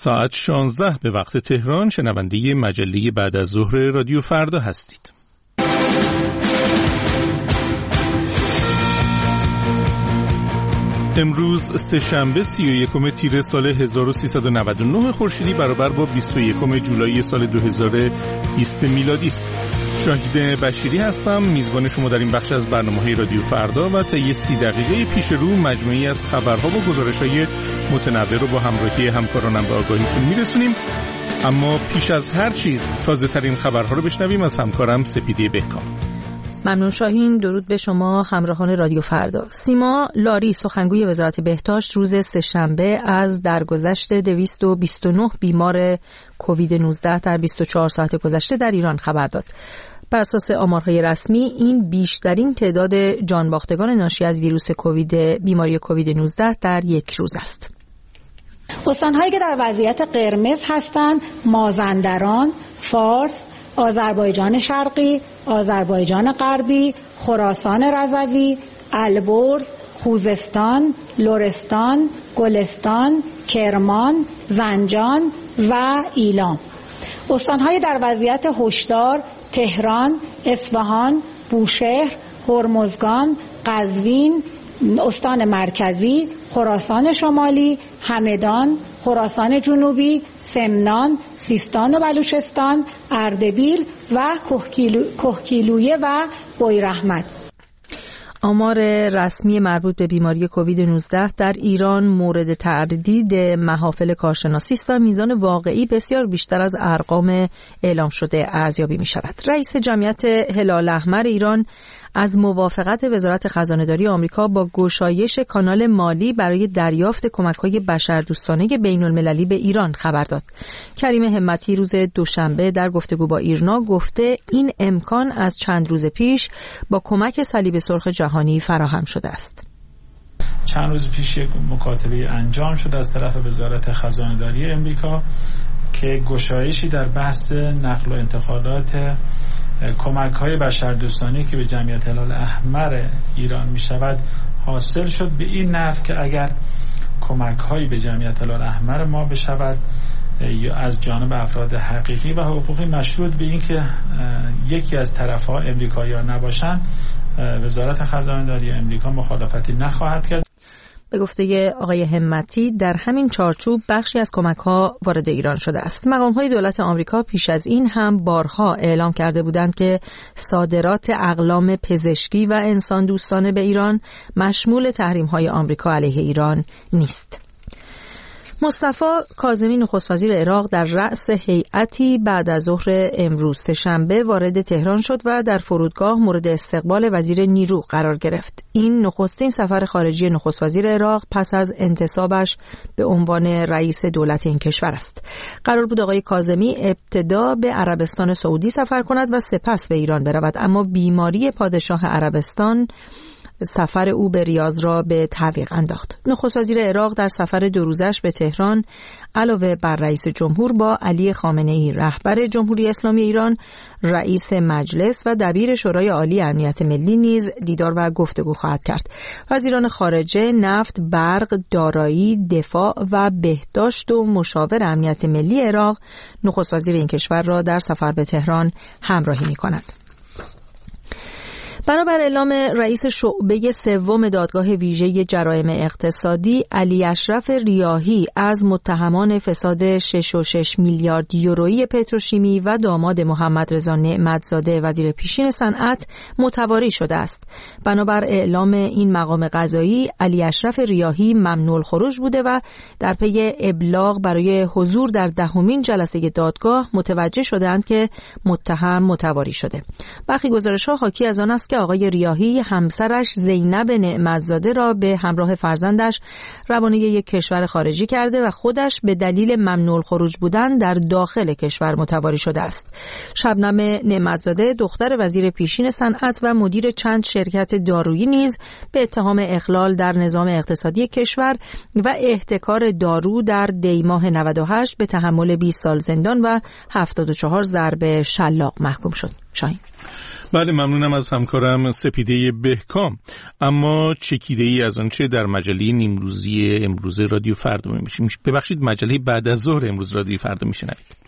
ساعت 16 به وقت تهران. شنونده مجله بعد از ظهر رادیو فردا هستید. امروز سه‌شنبه 31 تیر سال 1399 خورشیدی برابر با 21 جولای سال 2020 میلادی است. شاهین بشیری هستم، میزبان شما در این بخش از برنامه‌های رادیو فردا و طی 30 دقیقه پیش رو مجموعی از خبرها و گزارش‌های متنوع رو با همراهی همکارانم به آگاهیتون میرسونیم. اما پیش از هر چیز تازه‌ترین خبرها رو بشنویم از همکارم سپیده بهکام. ممنون شاهین. درود به شما همراهان رادیو فردا. سیما لاری سخنگوی وزارت بهداشت روز سه‌شنبه از درگذشت 229 بیمار کووید 19 در 24 ساعت گذشته در ایران خبر داد. بر اساس آمارهای رسمی این بیشترین تعداد جانباختگان ناشی از ویروس بیماری کووید 19 در یک روز است. استان‌هایی که در وضعیت قرمز هستند: مازندران، فارس، آذربایجان شرقی، آذربایجان غربی، خراسان رضوی، البرز، خوزستان، لرستان، گلستان، کرمان، زنجان و ایلام. استان‌های در وضعیت هشدار: تهران، اصفهان، بوشهر، هرمزگان، قزوین، استان مرکزی، خراسان شمالی، همدان، خراسان جنوبی، سمنان، سیستان و بلوچستان، اردبیل و کهگیلویه و بویراحمد. آمار رسمی مربوط به بیماری کووید 19 در ایران مورد تردید محافل کارشناسی است و میزان واقعی بسیار بیشتر از ارقام اعلام شده ارزیابی می شود. رئیس جمعیت هلال احمر ایران از موافقت وزارت خزانه‌داری آمریکا با گشایش کانال مالی برای دریافت کمک‌های بشردوستانه بین‌المللی به ایران خبر داد. کریم همتی روز دوشنبه در گفتگو با ایرنا گفته این امکان از چند روز پیش با کمک صلیب سرخ جهانی فراهم شده است. چند روز پیش یک مکاتبه انجام شد از طرف وزارت خزانه‌داری آمریکا که گشایشی در بحث نقل و انتقالات کمک‌های بشردوستانه که به جمعیت هلال احمر ایران می‌شود حاصل شد، به این نحو که اگر کمک‌هایی به جمعیت هلال احمر ما بشود یا از جانب افراد حقیقی و حقوقی مشروط به این که یکی از طرف‌ها امریکایی‌ها نباشند، وزارت خزانه‌داری آمریکا مخالفتی نخواهد کرد. به گفته آقای همتی در همین چارچوب بخشی از کمک‌ها وارد ایران شده است. مقام‌های دولت آمریکا پیش از این هم بارها اعلام کرده بودند که صادرات اقلام پزشکی و انسان دوستانه به ایران مشمول تحریم‌های آمریکا علیه ایران نیست. مصطفی کاظمی نخست وزیر عراق در رأس هیئتی بعد از ظهر امروز سه‌شنبه وارد تهران شد و در فرودگاه مورد استقبال وزیر نیرو قرار گرفت. این نخستین سفر خارجی نخست وزیر عراق پس از انتصابش به عنوان رئیس دولت این کشور است. قرار بود آقای کاظمی ابتدا به عربستان سعودی سفر کند و سپس به ایران برود، اما بیماری پادشاه عربستان سفر او به ریاض را به تعویق انداخت. نخست وزیر عراق در سفر 2 روزش به تهران علاوه بر رئیس جمهور با علی خامنه‌ای رهبر جمهوری اسلامی ایران، رئیس مجلس و دبیر شورای عالی امنیت ملی نیز دیدار و گفتگو خواهد کرد. وزیران خارجه، نفت، برق، دارایی، دفاع و بهداشت و مشاور امنیت ملی عراق نخست وزیر این کشور را در سفر به تهران همراهی می‌کند. بنابر اعلام رئیس شعبه 3 دادگاه ویژه جرایم اقتصادی علی اشرف ریاحی از متهمان فساد 6.6 میلیارد یورویی پتروشیمی و داماد محمد رضا نعمتزاده وزیر پیشین صنعت متواری شده است. بنابر اعلام این مقام قضایی علی اشرف ریاحی ممنوع الخروج بوده و در پی ابلاغ برای حضور در 10مین جلسه دادگاه متوجه شدند که متهم متواری شده. برخی گزارش‌ها حاکی از آن است که آقای ریاحی همسرش زینب نعمتزاده را به همراه فرزندش روانه یک کشور خارجی کرده و خودش به دلیل ممنوع الخروج بودن در داخل کشور متواری شده است. شبنم نعمتزاده دختر وزیر پیشین صنعت و مدیر چند شرکت دارویی نیز به اتهام اخلال در نظام اقتصادی کشور و احتکار دارو در دیماه 98 به تحمل 20 سال زندان و 74 ضرب شلاق محکوم شد. شاهین. بله، ممنونم از همکارم سپیده بهکام. اما چکیده‌ای از آنچه در مجله نیمروزی امروز رادیو فردا ببخشید مجله بعد از ظهر امروز رادیو فردا میشنوید.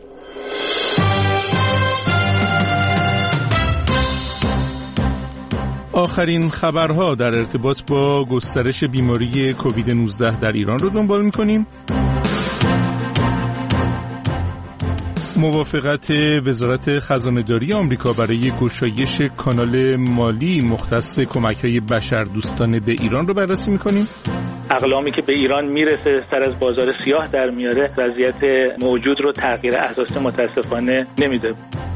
آخرین خبرها در ارتباط با گسترش بیماری کووید 19 در ایران رو دنبال می‌کنیم. موافقت وزارت خزانه‌داری آمریکا برای گشایش کانال مالی مختص کمک‌های بشردوستانه به ایران رو بررسی می‌کنیم. اقلامی که به ایران میرسه سر از بازار سیاه در میاره، وضعیت موجود رو تغییر احداث متاسفانه نمیده.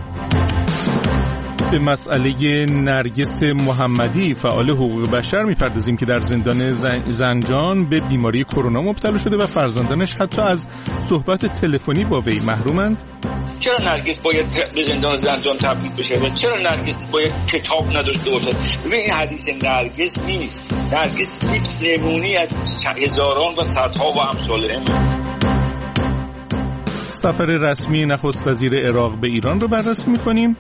به مسئله نرگس محمدی فعال حقوق بشر میپردازیم که در زندان زنجان به بیماری کرونا مبتلا شده و فرزندانش حتی از صحبت تلفنی با وی محرومند. چرا نرگس باید به زندان زنجان تبعید بشه و چرا نرگس باید کتاب نداشته باشه؟ ببین این حدیث نرگس نیست. نرگس یک نمونی از هزاران و صدها و امثال سفر رسمی نخست وزیر عراق به ایران رو بررسی میکنیم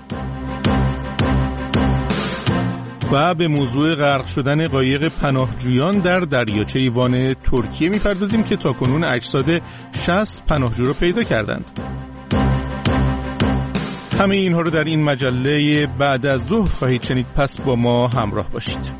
و به موضوع غرق شدن قایق پناهجویان در دریاچه وان ترکیه می‌پردازیم که تاکنون اجساد 60 پناهجو رو پیدا کردند. همه اینها رو در این مجله بعد از ظهر خواهید شنید، پس با ما همراه باشید.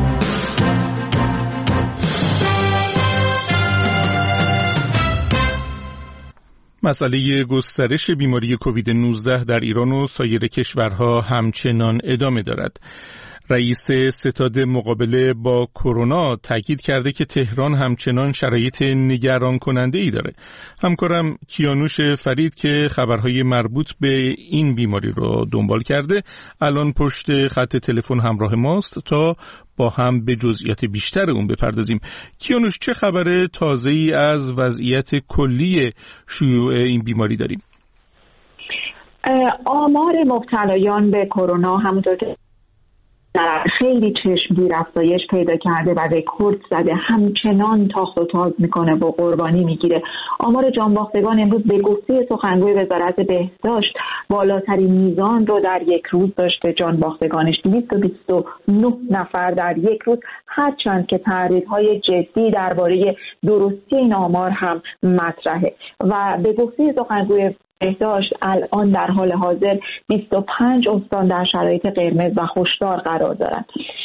مسئله گسترش بیماری کووید 19 در ایران و سایر کشورها همچنان ادامه دارد. رئیس ستاد مقابله با کرونا تاکید کرده که تهران همچنان شرایط نگران کننده ای داره. همکارم کیانوش فرید که خبرهای مربوط به این بیماری رو دنبال کرده الان پشت خط تلفن همراه ماست تا با هم به جزئیات بیشتر اون بپردازیم. کیانوش، چه خبر تازه‌ای از وضعیت کلی شیوع این بیماری داریم؟ آمار مبتلایان به کرونا همونطور که خیلی چشمگیر افزایش پیدا کرده و رکورد زده همچنان تاخت و تاز میکنه و قربانی میگیره. آمار جانباختگان امروز به گفته سخنگوی وزارت بهداشت بالاترین میزان رو در یک روز داشته. جانباختگانش 229 نفر در یک روز، هرچند که تحریرهای جدی درباره درستی این آمار هم مطرحه. و به گفته سخنگوی بهداشت الان در حال حاضر 25 استان در شرایط قرمز و هشدار قرار دارند.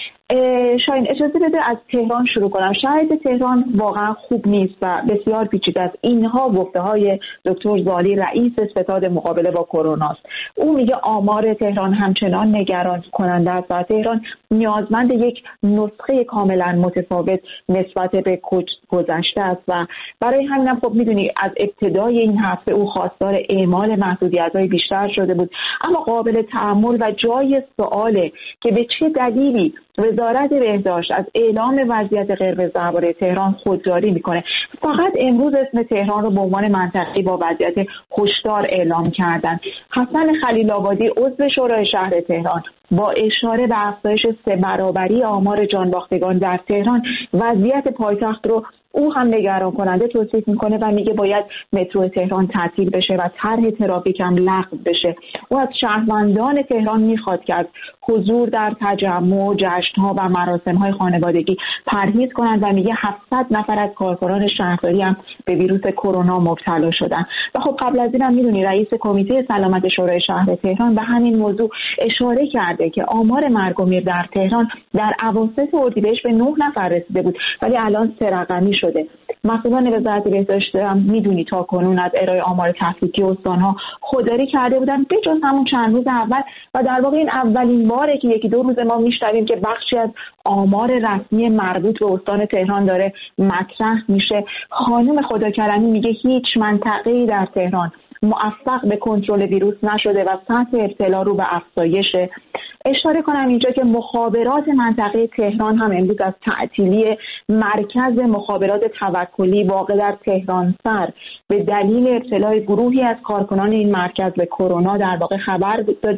شاید اجازه بده از تهران شروع کنم. شرایط تهران واقعا خوب نیست و بسیار پیچیده است. اینها گفته‌های دکتر زالی رئیس ستاد مقابله با کرونا است. او میگه آمار تهران همچنان نگران کننده است و تهران نیازمند یک نسخه کاملا متفاوت نسبت به گذشته است و برای همین هم خب میدونی از ابتدای این هفته او خواستار اعمال محدودیت‌های بیشتر شده بود. اما قابل تأمل و جای سؤاله که به چه دلیلی وزارت بهداشت از اعلام وضعیت قرمز درباره تهران خودداری میکنه. فقط امروز اسم تهران رو به عنوان منطقه‌ای با وضعیت هشدار اعلام کردن. حسن خلیل آبادی عضو شورای شهر تهران با اشاره به افزایش 3 برابری آمار جانباختگان در تهران وضعیت پایتخت رو او هم نگران کننده توصیف میکنه و میگه باید مترو تهران تعطیل بشه و طرح ترافیک هم لغو بشه. او از شهروندان تهران میخواد که از حضور در تجمع، جشن‌ها و مراسم‌های خانوادگی پرهیز کنند و میگه 700 نفر از کارکنان شهرداری هم به ویروس کرونا مبتلا شدن. و خب قبل از این هم میدونی رئیس کمیته سلامت شورای شهر تهران به همین موضوع اشاره کرده که آمار مرگ و میر در تهران در اواسط اردیبهشت به 9 نفر رسیده بود ولی الان 3 رقمی شده. مسئولان وزارت بهداشت هم میدونی تا کنون از ارائه آمار تفکیکی استان‌ها خودداری کرده بودن به جز همون چند روز اول و در واقع این اولین باره که 1-2 روز ما میشنویم که بخشی از آمار رسمی مربوط به استان تهران داره مطرح میشه. خانم خداکرمی میگه هیچ منطقه‌ای در تهران موفق به کنترل ویروس نشده و سطح ابتلا رو به افزایشه. اشاره کنم اینجا که مخابرات منطقه تهران هم امروز از تعطیلی مرکز مخابرات توکلی واقع در تهران سر به دلیل ابتلای گروهی از کارکنان این مرکز به کرونا در واقع خبر داده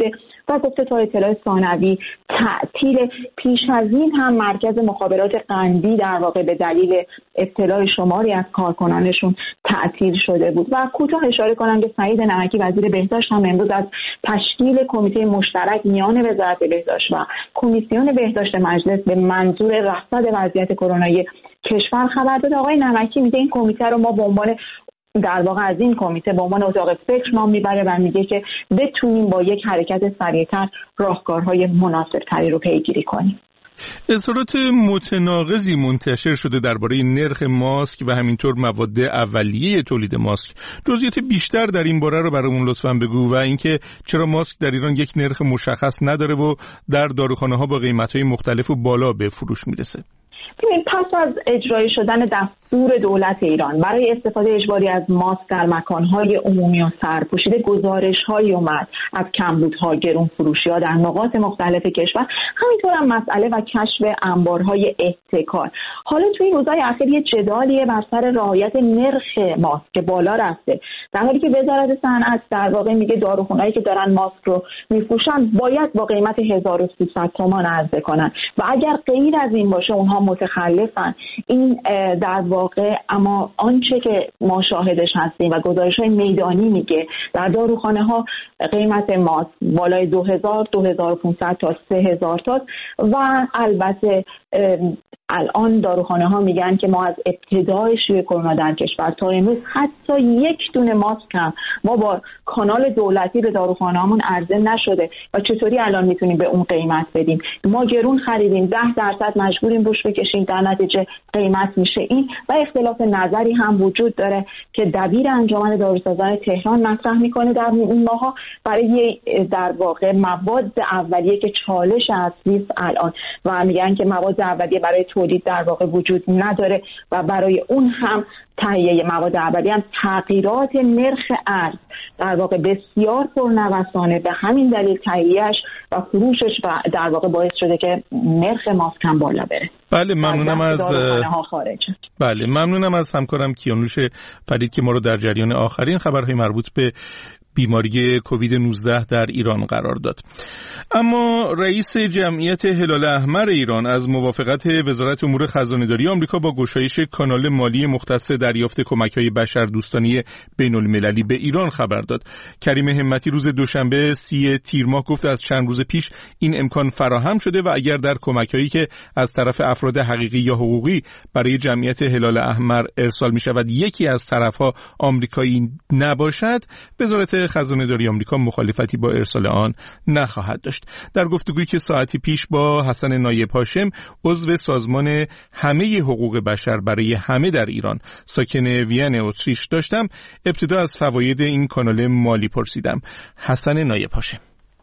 و گفته تا اطلاع ثانوی تعطیل. پیش از این هم مرکز مخابرات قندی در واقع به دلیل ابتلاع شماری از کارکنانشون تعطیل شده بود. و کوتاه اشاره کنم که سعید نمکی وزیر بهداشت هم امروز از تشکیل کمیته مشترک میان وزارت بهداشت و کمیسیون بهداشت مجلس به منظور رصد وضعیت کرونایی کشور خبر داد. آقای نمکی میگه این کمیته رو ما به عنوان در واقع از این کمیته به عنوان اتاق فکر نام میبره و میگه که بتونیم با یک حرکت سریعتر راهکارهای مناسبتری رو پیگیری کنیم. اظهارات متناقضی منتشر شده درباره نرخ ماسک و همینطور مواد اولیه تولید ماسک. جزئیات بیشتر در این باره رو برامون لطفاً بگو و اینکه چرا ماسک در ایران یک نرخ مشخص نداره و در داروخانه‌ها با قیمت‌های مختلف و بالا به فروش میرسه. پس از اجرای شدن دستور دولت ایران برای استفاده اجباری از ماسک در مکانهای عمومی و سرپوشیده گزارش‌هایی اومد از کمبودها، گرون فروشی‌ها در نقاط مختلف کشور، همینطور هم مسئله و کشف انبارهای احتکار. حالا توی این روزهای اخیر یه جدالیه بر سر رعایت نرخ ماسک که بالا رفته، در حالی که وزارت صنعت در واقع میگه داروخونه‌ای که دارن ماسک رو میفروشن باید با قیمت 1300 تومان عرضه کنن و اگر غیر از این باشه اونها متخلفن. این در واقع اما آنچه که ما شاهدش هستیم و گزارش‌های میدانی میگه در داروخانه‌ها قیمت ماسک بالای 2000 2500 تا 3000 تا و البته الان داروخانه‌ها میگن که ما از ابتدای شیوع کرونا در کشور تا امروز حتی یک دونه ماسک هم ما با کانال دولتی به داروخانه‌هامون عرضه نشده و چطوری الان میتونیم به اون قیمت بدیم؟ ما گرون خریدیم، 10% مجبوریم روش بکشیم، در نتیجه قیمت میشه این. و اختلاف نظری هم وجود داره که دبیر انجمن داروسازان تهران مطرح میکنه در این ماها برای در واقع مواد اولیه که چالش اصلی است الان و میگن که مواد اولیه برای تولید در واقع وجود نداره و برای اون هم تهیه مواد اولیه هم تغییرات نرخ ارز در واقع بسیار پرنوسانه، به همین دلیل تهیه‌اش و فروشش و در واقع باعث شده که نرخ ماسک هم بالا بره. بله ممنونم از همکارم کیانوش فرید که ما رو در جریان آخرین خبرهای مربوط به بیماری کووید 19 در ایران قرار داد. اما رئیس جمعیت هلال احمر ایران از موافقت وزارت امور خزانه‌داری آمریکا با گشایش کانال مالی مختص دریافت کمک‌های بشردوستانه بین‌المللی به ایران خبر داد. کریم همتی روز دوشنبه 30 تیر ماه گفت از چند روز پیش این امکان فراهم شده و اگر در کمک‌هایی که از طرف افراد حقیقی یا حقوقی برای جمعیت هلال احمر ارسال می‌شود یکی از طرف‌ها آمریکایی نباشد، وزارت خزانه‌داری آمریکا مخالفتی با ارسال آن نخواهد داشت. در گفتگویی که ساعتی پیش با حسن نایب هاشم عضو سازمان همه حقوق بشر برای همه در ایران ساکن وین اتریش داشتم، ابتدا از فواید این کانال مالی پرسیدم. حسن نایب هاشم: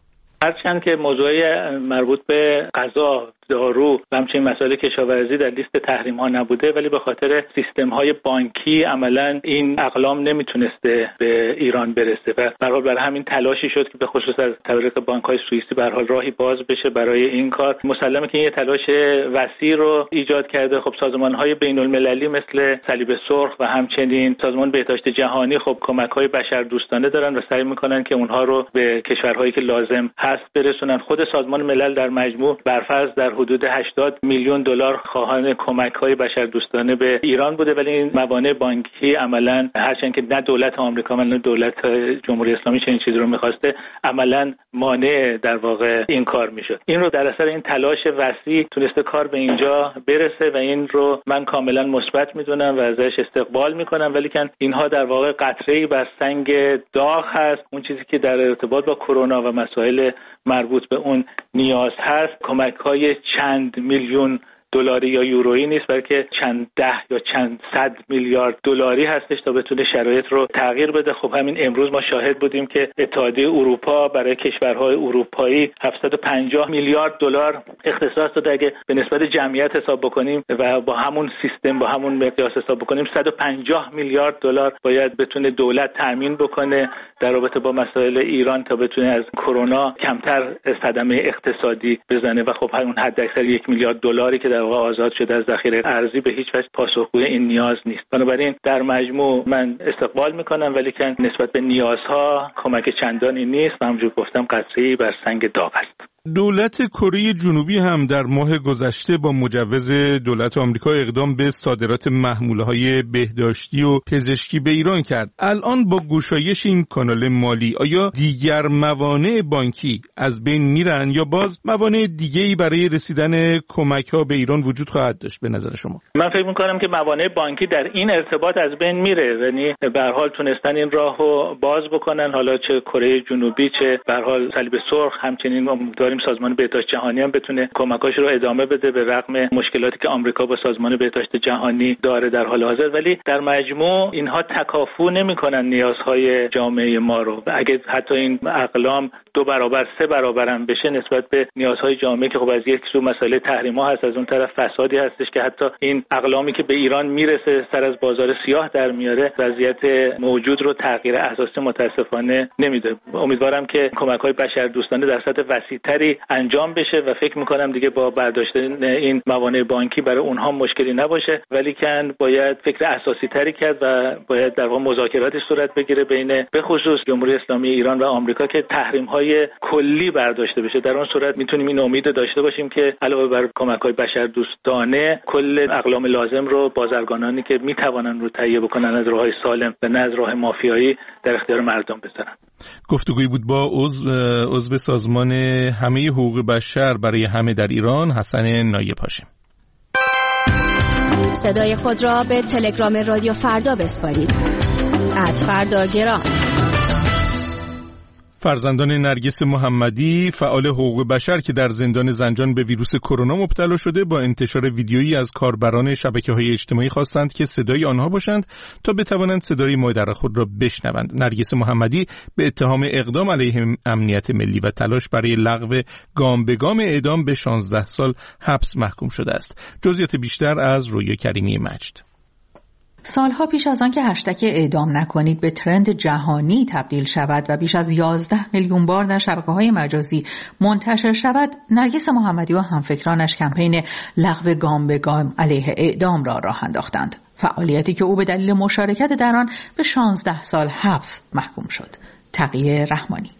هرچند که موضوعی مربوط به غذا، دارو و همچنین مسائل کشاورزی در لیست تحریم ها نبوده، ولی به خاطر سیستم های بانکی عملا این اقلام نمیتونسته به ایران برسه و برای همین تلاشی شد که به خصوص از طریق بانک های سوئیسی به هر حال راهی باز بشه برای این کار. مسلمه که این تلاش وسیع رو ایجاد کرده. خب سازمان های بین المللی مثل صلیب سرخ و همچنین سازمان بهداشت جهانی خب کمک های بشردوستانه دارن و سعی میکنن که اونها رو به کشورهایی که لازم هست برسونن. خود سازمان ملل در مجموع برفرض در حدود 80 میلیون دلار خواهان کمک‌های بشردوستانه به ایران بوده، ولی این موانع بانکی عملاً هرچند که نه دولت آمریکا نه دولت جمهوری اسلامی چنین چیزی رو می‌خواسته، عملاً مانع در واقع این کار میشد. این رو در اثر این تلاش وسیع تونسته کار به اینجا برسه و این رو من کاملاً مثبت می‌دونم و ازش استقبال می‌کنم، ولی که اینها در واقع قطره‌ای بر سنگ داغ هست. اون چیزی که در ارتباط با کرونا و مسائل مربوط به اون نیاز هست کمک‌های چند میلیون دلاری یا یورویی نیست، بلکه چند ده یا چند صد میلیارد دلاری هستش تا بتونه شرایط رو تغییر بده. خب همین امروز ما شاهد بودیم که اتحادیه اروپا برای کشورهای اروپایی 750 میلیارد دلار اختصاص داده. اگه به نسبت جمعیت حساب بکنیم و با همون سیستم با همون مقیاس حساب بکنیم 150 میلیارد دلار باید بتونه دولت تامین بکنه در رابطه با مسائل ایران تا بتونه از کرونا کمتر صدمه اقتصادی بزنه و خب همون حداکثر 1 میلیارد دلاری که در در واقع آزاد شده از ذخیره ارزی به هیچ وجه پاسخگوی این نیاز نیست. بنابراین در مجموع من استقبال میکنم، ولی که نسبت به نیازها کمک چندانی نیست و همونجور گفتم قطره‌ای بر سنگ داغ است. دولت کره جنوبی هم در ماه گذشته با مجوز دولت آمریکا اقدام به صادرات محموله‌های بهداشتی و پزشکی به ایران کرد. الان با گشایش این کانال مالی آیا دیگر موانع بانکی از بین میرن یا باز موانع دیگه‌ای برای رسیدن کمک‌ها به ایران وجود خواهد داشت به نظر شما؟ من فکر می‌کنم که موانع بانکی در این ارتباط از بین میره، یعنی به هر حال تونستن این راهو باز بکنن، حالا چه کره جنوبی چه به هر حال صلیب سرخ، همچنین سازمان بهداشت جهانی هم بتونه کمکاش رو ادامه بده به رغم مشکلاتی که آمریکا با سازمان بهداشت جهانی داره در حال حاضر، ولی در مجموع اینها تکافو نمی‌کنن نیازهای جامعه ما رو. اگه حتی این اقلام 2 برابر 3 برابر هم بشه نسبت به نیازهای جامعه که خب از یک سو مسئله تحریم‌ها هست، از اون طرف فسادی هستش که حتی این اقلامی که به ایران میرسه سر از بازار سیاه در میاره، وضعیت موجود رو تغییر اساسی متاسفانه نمیده. امیدوارم که کمک‌های بشردوستانه در سطح وسیع‌تری انجام بشه و فکر میکنم دیگه با برداشتن این موانع بانکی برای اونها مشکلی نباشه، ولی کن باید فکر اساسی تری کرد و باید در واقع مذاکراتی صورت بگیره بین به خصوص جمهوری اسلامی ایران و آمریکا که تحریم های کلی برداشته بشه. در اون صورت میتونیم این امید داشته باشیم که علاوه بر کمک‌های بشردوستانه کل اقلام لازم رو بازرگانانی که میتوانن رو تهیه بکنن از راه‌های سالم و نه از راه مافیایی در اختیار مردم بذارن. گفتگویی بود با عضو سازمان همه حقوق بشر برای همه در ایران، حسن نایب هاشم. صدای خود را به تلگرام رادیو فردا بسپارید. @فرداگرام. فرزندان نرگس محمدی، فعال حقوق بشر که در زندان زنجان به ویروس کرونا مبتلا شده، با انتشار ویدیویی از کاربران شبکه‌های اجتماعی خواستند که صدای آنها باشند تا بتوانند صدای مادر خود را بشنوند. نرگس محمدی به اتهام اقدام علیه امنیت ملی و تلاش برای لغو گام به گام اعدام به 16 سال حبس محکوم شده است. جزئیات بیشتر از رویا کریمی مجد. سالها پیش از آن که هشتگ اعدام نکنید به ترند جهانی تبدیل شود و بیش از 11 میلیون بار در شبکه‌های مجازی منتشر شود، نرگس محمدی و همفکرانش کمپین لغو گام به گام علیه اعدام را راه انداختند. فعالیتی که او به دلیل مشارکت در آن به 16 سال حبس محکوم شد. تقی رحمانی.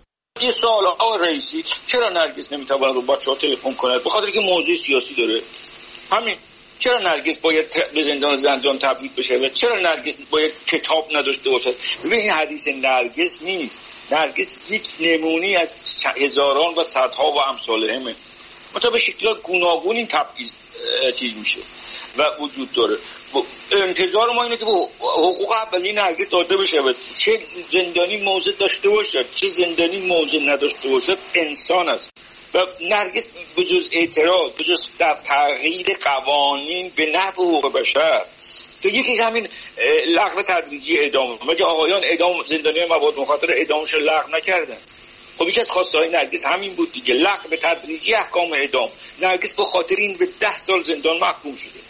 یه سوال آقای رئیسی، چرا نرگس نمیتواند با بچه‌ها تلفن کند؟ به خاطر که موضوع سیاسی داره. همین. چرا نرگس باید به زندان تبعید بشه و چرا نرگس باید کتاب نداشته باشد؟ ببین این حدیث نرگس نیست. نرگس یک نمونی از هزاران و صدها و امثالهمه. مثلا به شکلات گوناگون این تبعیض چیز میشه و وجود داره. انتظار ما اینه که حقوق اولیه نرگس داده بشه و چه زندانی موضع داشته باشد چه زندانی موضع نداشته باشد انسان است. و نرگس بجز اعتراض، بجز در تغییر قوانین به نحو حقوق بشر، تو یکیش همین لغو تدریجی اعدام، مگه آقایان اعدام زندانیان مواد مخدر اعدامش رو لغو نکردن؟ خب یکی از خواسته های نرگس همین بود دیگه، لغو تدریجی احکام اعدام. نرگس به خاطر این به 10 سال زندان محکوم شده.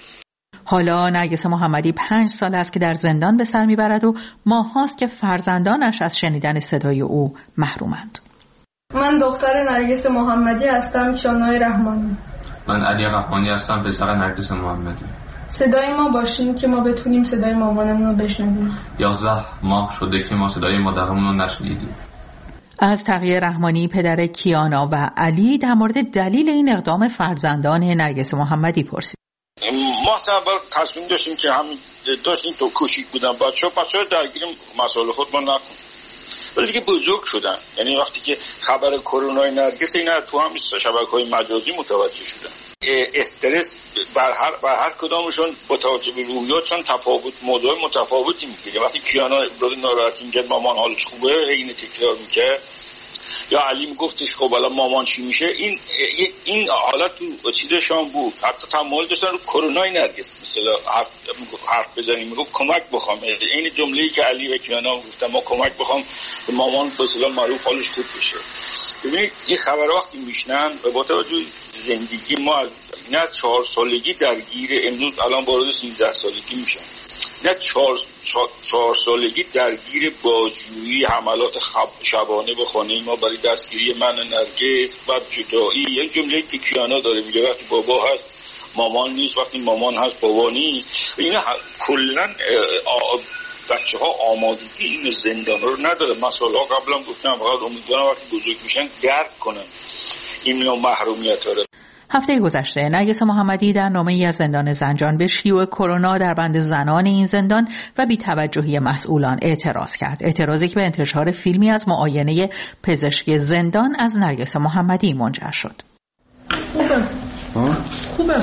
حالا نرگس محمدی 5 سال است که در زندان به سر میبرد و ماهاست که فرزندانش از شنیدن صدای او محرومند. من دختر نرگس محمدی هستم. شانای رحمانی. من علی رحمانی هستم، پسر نرگس محمدی. صدای ما باشین که ما بتونیم صدای مامانمون رو بشنویم. 11 ماه شده که ما صدای مادرمون رو نشنیدیم. از تقی رحمانی، پدر کیانا و علی، در مورد دلیل این اقدام فرزندان نرگس محمدی پرسید. ما اول تصمیم داشتیم که همین داشتیم تو کوشیک بودن بچه‌ها درگیر مسائل خودمون نکنیم، ولی دیگه بزرگ شدن. یعنی وقتی که خبر کرونا نرگس اینا تو هم شبکه‌های مجازی متوجه شدن. استرس بر هر کدامشون با توجه به روحیاتشون تفاوت، موضوع متفاوتی میگیره. وقتی کیانا ابراز ناراحتی میگه مامان حالش خوبه، اینو تکرار میکرد، یا علی میگفتش خب الان مامان چی میشه، این حالت تو چیزشون بود. حتی تمایل داشتن رو کرونا نرگس مثلا حرف بزنیم، میگه کمک بخوام. این جمله‌ای که علی و کیانا گفتن ما کمک بخوام به مامان مثلا معروف حالش خوب بشه. ببینید این خبر وقتی میشنن و با توجه زندگی ما نه 4 سالگی درگیر، امروز الان وارد 13 سالگی میشن، نه 4 سالگی درگیر بازجویی، حملات شبانه به خانه ما برای دستگیری من و نرگس، بعد جدایی. یک جمله که کیانا داره میگه وقتی بابا هست مامان نیست، وقتی مامان هست بابا نیست. اینا کلا بچه ها آمادگی این زندان رو نداره. مسائل ها قبلا گفتم، فقط امیدوارم وقتی بزرگ میشن درک کنن این نوع محرومیت ها رو. هفته گذشته نرگس محمدی در نامه‌ای از زندان زنجان به شیوع کرونا در بند زنان این زندان و بی‌توجهی مسئولان اعتراض کرد. اعتراضی که به انتشار فیلمی از معاینه پزشک زندان از نرگس محمدی منجر شد. خوبه.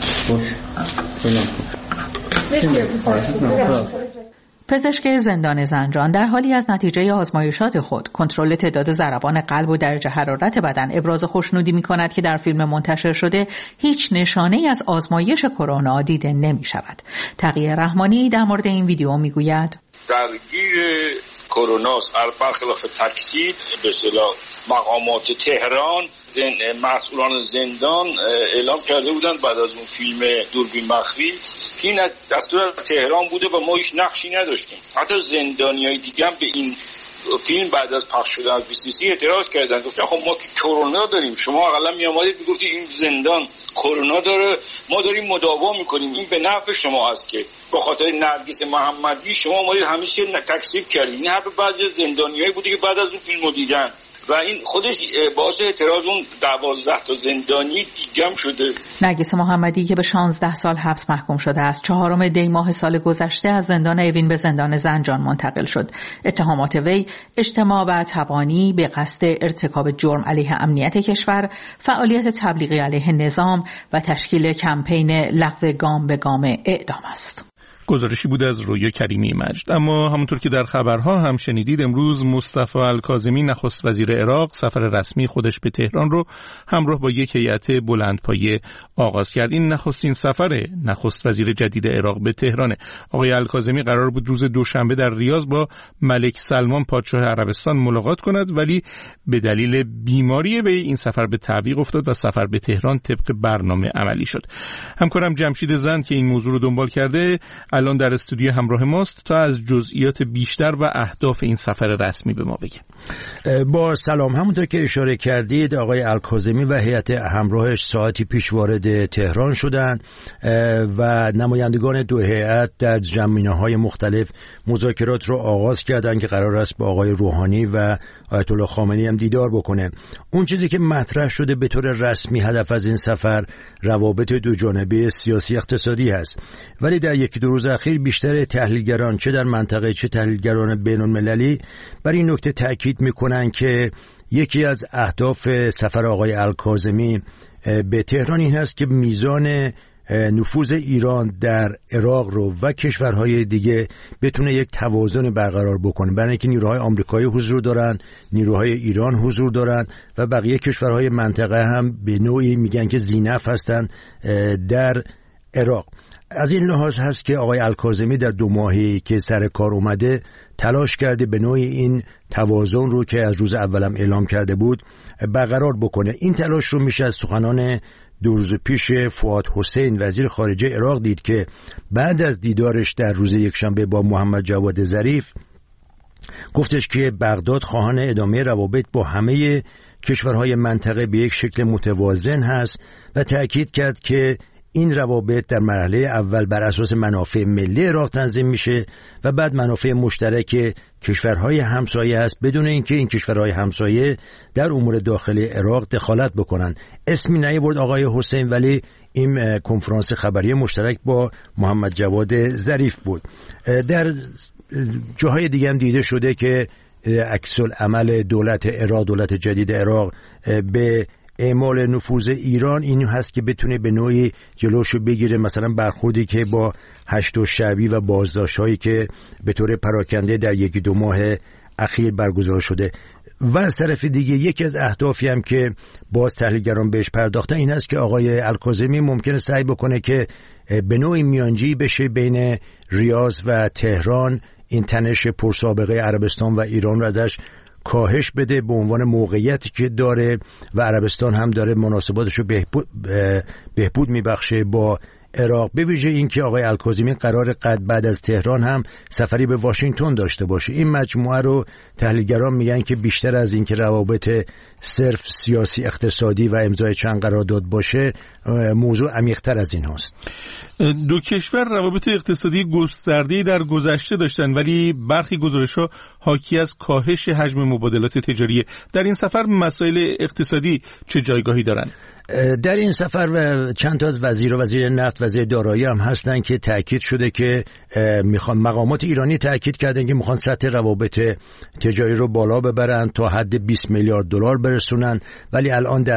پزشک زندان زنجان در حالی از نتیجه آزمایشات خود کنترل تعداد ضربان قلب و درجه حرارت بدن ابراز خوشنودی می‌کند که در فیلم منتشر شده هیچ نشانه‌ای از آزمایش کرونا دیده نمی‌شود. تقی رحمانی در مورد این ویدیو می‌گوید: درگیر کرونا برخلاف تکذیب به اصطلاح مقامات تهران مسئولان زندان اعلام کرده بودند بعد از اون فیلم دوربین مخفی که این دستور تهران بوده و ما هیچ نقشی نداشتیم. حتی زندانیای دیگه هم به این فیلم بعد از پخش شدن از BCC اعتراض کردن، گفتن خب ما که کرونا داریم، شما اقلا می اومدید میگفتید این زندان کرونا داره، ما داریم مداوا میکنیم، این به نفع شما هست که به خاطر نرگس محمدی شما اومدید همیشه تکذیب کردید. این حرف بعضی زندانیایی بوده که بعد از اون فیلمو دیدن و این خودش باعث اعتراض اون 12 تا زندانی دیگه شده. نرگس محمدی که به 16 سال حبس محکوم شده است، 4 دی ماه سال گذشته از زندان اوین به زندان زنجان منتقل شد. اتهامات وی اجتماع و تبانی به قصد ارتکاب جرم علیه امنیت کشور، فعالیت تبلیغی علیه نظام و تشکیل کمپین لغو گام به گام اعدام است. گزارشی بود از رویا کریمی مجد. اما همونطور که در خبرها هم شنیدید، امروز مصطفی الکاظمی نخست وزیر عراق سفر رسمی خودش به تهران رو همراه با یک هیئت بلندپایه آغاز کرد. این نخستین سفر نخست وزیر جدید عراق به تهرانه. آقای الکاظمی قرار بود روز دوشنبه در ریاض با ملک سلمان پادشاه عربستان ملاقات کند، ولی به دلیل بیماری وی این سفر به تعویق افتاد و سفر به تهران طبق برنامه عملی شد. همکارم جمشید زند که این موضوع رو دنبال کرده الان در استودیو همراه ماست تا از جزئیات بیشتر و اهداف این سفر رسمی به ما بگه. با سلام. همونطور که اشاره کردید آقای الکاظمی و هیئت همراهش ساعتی پیش وارد تهران شدند و نمایندگان دو هیئت در زمینه‌های مختلف مذاکرات رو آغاز کردند که قرار است با آقای روحانی و آیت الله خامنه‌ای هم دیدار بکنه. اون چیزی که مطرح شده به طور رسمی هدف از این سفر روابط دو جانبه سیاسی اقتصادی هست، ولی در یکی دو روز اخیر بیشتر تحلیلگران چه در منطقه چه تحلیلگران بین‌المللی بر این نکته تاکید میکنن که یکی از اهداف سفر آقای الکاظمی به تهران این هست که میزان نفوذ ایران در عراق رو و کشورهای دیگه بتونه یک توازن برقرار بکنه، برای اینکه نیروهای آمریکایی حضور دارن، نیروهای ایران حضور دارن و بقیه کشورهای منطقه هم به نوعی میگن که ذی‌نفع هستن در عراق. از این لحاظ هست که آقای الکاظمی در 2 ماهی که سر کار اومده تلاش کرده به نوعی این توازن رو که از روز اولم اعلام کرده بود برقرار بکنه. این تلاش رو میشه از سخنان 2 روز پیش فؤاد حسین وزیر خارجه عراق دید که بعد از دیدارش در روز یکشنبه با محمد جواد ظریف گفتش که بغداد خواهان ادامه روابط با همه کشورهای منطقه به یک شکل متوازن هست و تأکید کرد که این روابط در مرحله اول بر اساس منافع ملی عراق تنظیم میشه و بعد منافع مشترک کشورهای همسایه است، بدون اینکه این کشورهای همسایه در امور داخلی عراق دخالت بکنن. اسمی نیاورد آقای حسین، ولی این کنفرانس خبری مشترک با محمد جواد ظریف بود. در جاهای دیگه هم دیده شده که عکس العمل دولت عراق، دولت جدید عراق به اعمال نفوذ ایران این هست که بتونه به نوعی جلوشو بگیره، مثلا برخوردی که با 8 شعبی و بازداشت‌هایی که به طور پراکنده در 1-2 ماه اخیر برگزار شده. و از طرف دیگه یکی از اهدافی هم که باز تحلیلگران بهش پرداختن این هست که آقای الکاظمی ممکنه سعی بکنه که به نوعی میانجی بشه بین ریاض و تهران، این تنش پرسابقه عربستان و ایران رو ازش کاهش بده به عنوان موقعیتی که داره و عربستان هم داره مناسباتش رو بهبود میبخشه با عراق، به ویژه اینکه آقای الکاظمی قرار بعد از تهران هم سفری به واشنگتن داشته باشه. این مجموعه رو تحلیلگران میگن که بیشتر از اینکه روابط صرف سیاسی اقتصادی و امضای چند قرارداد باشه، موضوع عمیق‌تر از این هست. دو کشور روابط اقتصادی گسترده‌ای در گذشته داشتن، ولی برخی گزارش‌ها حاکی از کاهش حجم مبادلات تجاری. در این سفر مسائل اقتصادی چه جایگاهی دارند؟ در این سفر چند تا از وزیر نفت، وزیر دارایی هم هستن که تأکید شده که میخوان، مقامات ایرانی تأکید کردن که میخوان سطح روابط تجاری رو بالا ببرن تا حد 20 میلیارد دلار برسونن، ولی الان در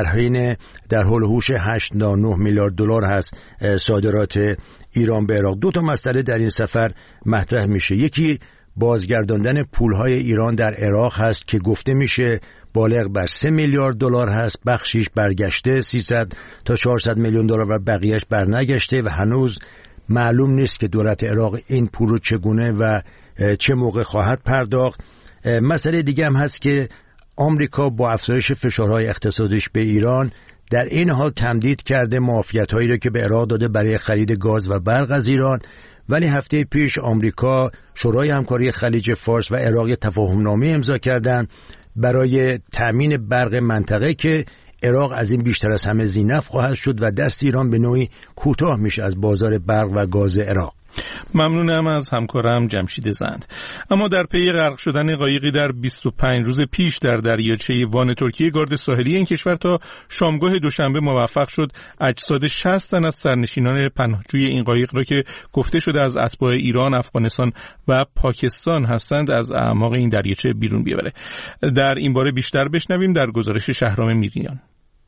حول و هوش 8.9 میلیارد دلار هست صادرات ایران به عراق. دو تا مسئله در این سفر مطرح میشه. یکی بازگرداندن پولهای ایران در عراق هست که گفته میشه بالغ بر 3 میلیارد دلار هست، بخشیش برگشته 300 تا 400 میلیون دلار و بقیهش برنگشته و هنوز معلوم نیست که دولت عراق این پول رو چگونه و چه موقع خواهد پرداخت. مسئله دیگه هم هست که آمریکا با افزایش فشارهای اقتصادیش به ایران در این حال تمدید کرده معافیت‌هایی رو که به عراق داده برای خرید گاز و برق از ایران، ولی هفته پیش آمریکا، شورای همکاری خلیج فارس و عراق تفاهمنامه امضا کردند برای تأمین برق منطقه که عراق از این بیشتر از همه ذی‌نفع خواهد شد و دست ایران به نوعی کوتاه میشه از بازار برق و گاز عراق. ممنونم از همکارم جمشید زند. اما در پی غرق شدن قایقی در 25 روز پیش در دریاچه وان ترکیه، گارد ساحلی این کشور تا شامگاه دوشنبه موفق شد اجساد 60 تن از سرنشینان پناهجوی این قایق را که گفته شده از اتباع ایران، افغانستان و پاکستان هستند از اعماق این دریاچه بیرون بیاوره. در این باره بیشتر بشنویم در گزارش شهرام میریان.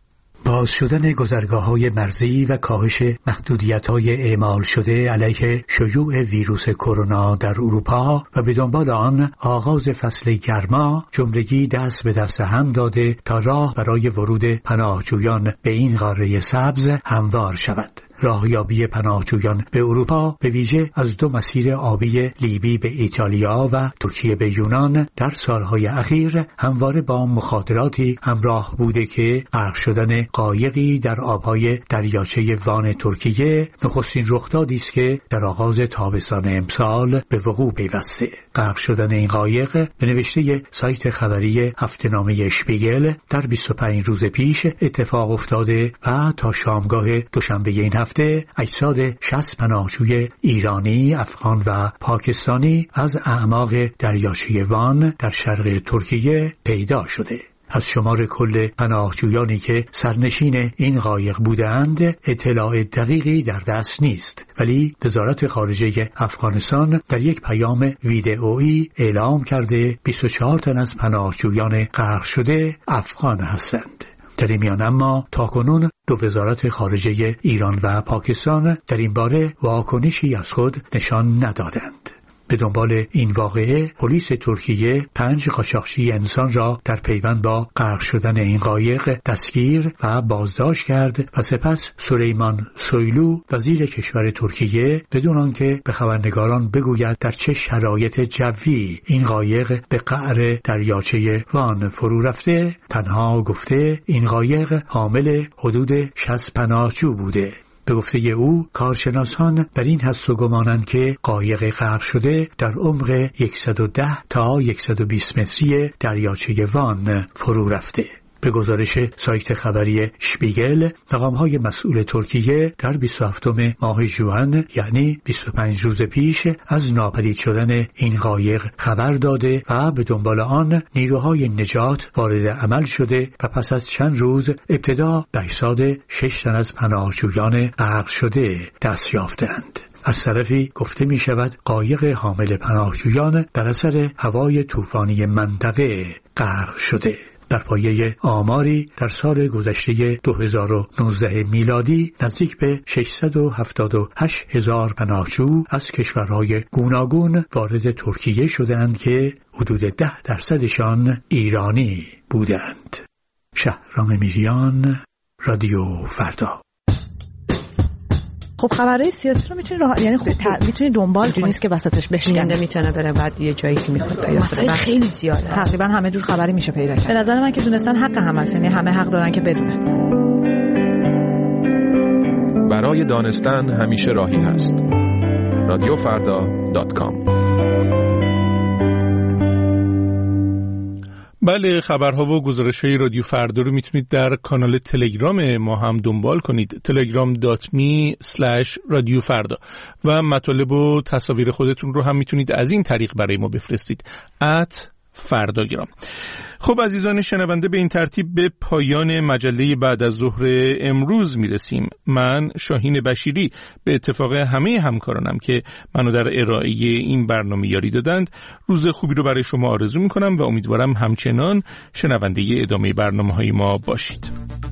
باز شدن گذرگاه‌های مرزی و کاهش محدودیت‌های اعمال شده علیه شیوع ویروس کرونا در اروپا و به دنبال آن آغاز فصل گرما جملگی دست به دست هم داده تا راه برای ورود پناهجویان به این قاره سبز هموار شود. راهیابی پناهجویان به اروپا به ویژه از دو مسیر آبی لیبی به ایتالیا و ترکیه به یونان در سالهای اخیر همواره با مخاطراتی همراه بوده که غرق شدن قایقی در آبهای دریاچه وان ترکیه نخستین رخدادی است که در آغاز تابستان امسال به وقوع پیوسته. غرق شدن این قایق به نوشته سایت خبری هفته‌نامه اشپیگل در 25 روز پیش اتفاق افتاده و تا شامگاه دوشنبه این هفته اجساد 60 پناهجوی ایرانی، افغان و پاکستانی از اعماق دریاچه وان در شرق ترکیه پیدا شده. از شمار کل پناهجویانی که سرنشین این قایق بودند اطلاع دقیقی در دست نیست، ولی وزارت خارجه افغانستان در یک پیام ویدئویی اعلام کرده 24 تن از پناهجویان غرق شده افغان هستند. در این میان اما تاکنون دو وزارت خارجه ایران و پاکستان در این باره واکنشی از خود نشان ندادند. به دنبال این واقعه پلیس ترکیه 5 قاچاقچی انسان را در پیوند با غرق شدن این قایق دستگیر و بازداشت کرد و سپس سلیمان سویلو وزیر کشور ترکیه بدون آنکه به خبرنگاران بگوید در چه شرایط جوی این قایق به قعر دریاچه وان فرو رفته، تنها گفته این قایق حامل حدود 60 پناهجو بوده. به گفته او کارشناسان بر این حدس و گمانند که قایق غرق شده در عمق 110 تا 120 متری دریاچه وان فرو رفته. به گزارش سایت خبری شپیگل، مقام‌های مسئول ترکیه در 27 ماه ژوئن یعنی 25 روز پیش از ناپدید شدن این قایق خبر داده و به دنبال آن نیروهای نجات وارد عمل شده و پس از چند روز ابتدا به اجساد 6 تن از پناهجویان غرق شده دست یافتند. از طرفی گفته می شود قایق حامل پناهجویان در اثر هوای طوفانی منطقه غرق شده. در پایه آماری در سال گذشته 2019 میلادی نزدیک به 678 هزار پناهجو از کشورهای گوناگون وارد ترکیه شدند که حدود 10% ایرانی بودند. شهرام میریان، رادیو فردا. خب خبرهای سیاسی رو میتونی یعنی خب میتونی دنبال کنی، نیست که وسطش بشکنه، میتونه بره بعد یه جایی که میخواد پیدا کنه. خیلی زیاده، تقریبا همه جور خبری میشه پیدا کرد. به نظر من که دونستن حق همه است، یعنی همه حق دارن که بدونن. برای دانستن همیشه راهی هست. رادیوفردا.com. بله، خبرها و گزارش‌های رادیو فردا رو میتونید در کانال تلگرام ما هم دنبال کنید. telegram.me/رادیوفردا و مطالب و تصاویر خودتون رو هم میتونید از این طریق برای ما بفرستید @فرداگرام. خب عزیزان شنونده، به این ترتیب به پایان مجله بعد از ظهر امروز میرسیم. من شاهین بشیری به اتفاق همه همکارانم که منو در ارائه این برنامه یاری دادند روز خوبی رو برای شما آرزو میکنم و امیدوارم همچنان شنونده ادامه برنامه‌های ما باشید.